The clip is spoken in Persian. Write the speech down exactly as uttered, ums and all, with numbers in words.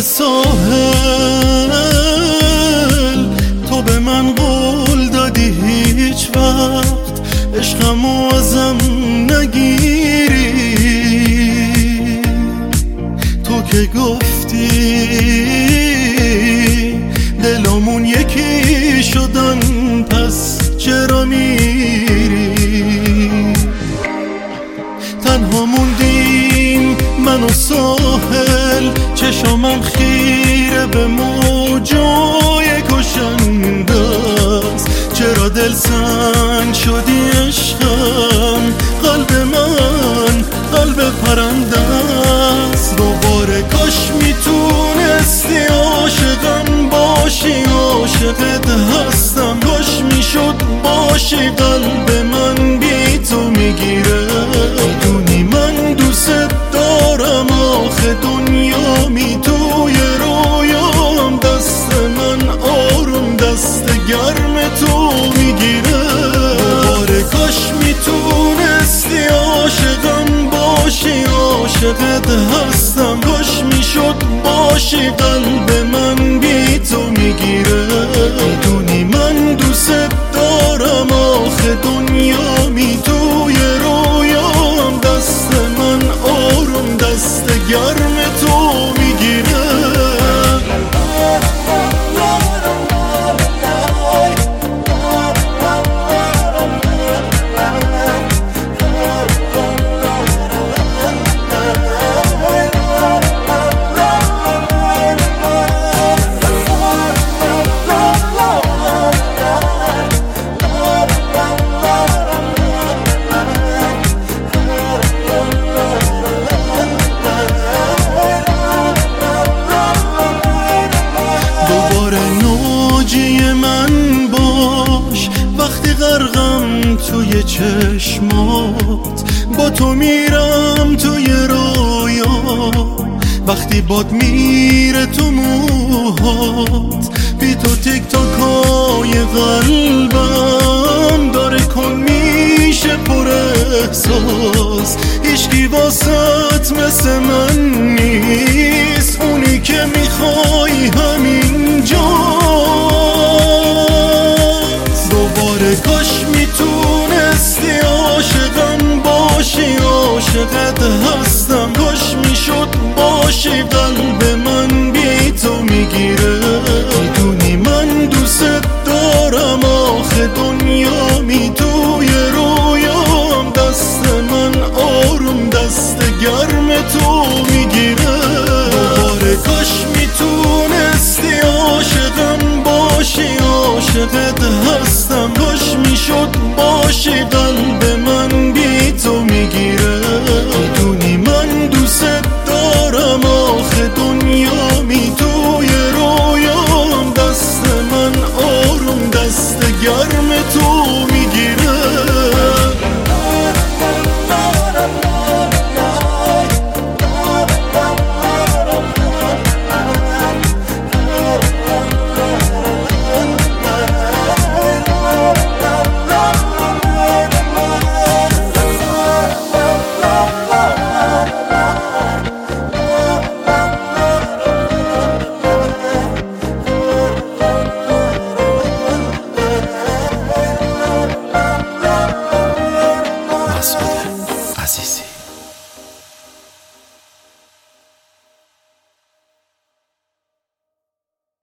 ساحل تو به من قول دادی هیچ وقت عشقمو ازم نگیری. تو که گفتی دلامون یکی شدن پس چرا میری؟ تنها موندیم من و ساحل، چشامم خیره به موجای کشنده است. چرا دل سنگ شدی عشقم؟ قلب من قلب پرنده است. دوباره کاش میتونستی عاشقم باشی، عاشقت هستم. کاش میشد باشی، قلب من بی تو میگیره. میدونی من دوست دارم، آخه دنیا می توی رویام. دست من آروم دست گرم تو میگیره. دوباره کاش میتونستی عاشقم باشی، عاشقت هستم. کاش میشد باشی، قلب من بی تو میگیره. میدونی من دوست دارم، آخه دنیا می توی رویام. دست من آروم دست گرم تو میگیره. من باش وقتی غرقم توی چشمات، با تو میرم توی رویا. وقتی باد میره تو موهات، بی تو تیک تاکای قلبم داره کن میشه پر احساس. هیچکی واسط مثل من نیست، اونی که میخوای همینجا. دوباره کاش میتونستی عاشقم باشی، عاشقت هستم. کاش میشد باشی، قلب من بی تو میگیره. میدونی من دوست دارم، آخه دنیا می توی رویام. دست من آروم دست گرم تو میگیره. دوباره کاش میتونستی عاشقم باشی، عاشقت هستم. کاش میشد باشی، قلب من بی تو میگیره. میدونی من دوست دارم، آخه دنیا می توی رویام. دست من آروم دست گرم تو میگیره. عزیزی